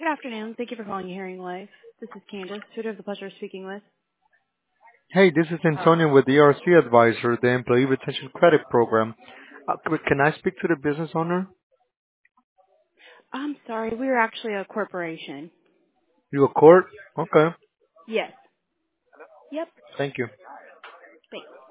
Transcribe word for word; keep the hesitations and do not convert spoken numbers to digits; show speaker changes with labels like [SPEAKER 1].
[SPEAKER 1] Good afternoon. Thank you for calling Hearing Life. This is Candace. Who do I have the pleasure of speaking with?
[SPEAKER 2] Hey, this is Antonio with the E R C Advisor, the Employee Retention Credit Program. Uh, c- can I speak to the business owner?
[SPEAKER 1] I'm sorry. We are actually a corporation.
[SPEAKER 2] You a court? Okay.
[SPEAKER 1] Yes. Yep.
[SPEAKER 2] Thank you.
[SPEAKER 1] Thanks.